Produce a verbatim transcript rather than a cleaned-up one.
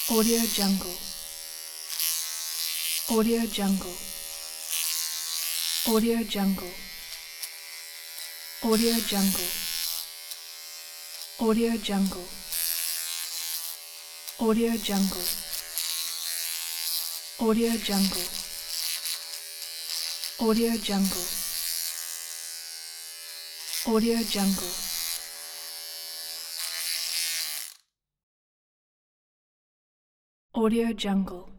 Audio Jungle. Audio Jungle. Audio Jungle. Audio Jungle. Audio Jungle. Audio Jungle. Audio Jungle. Audio Jungle. Audio Jungle. Audio Jungle.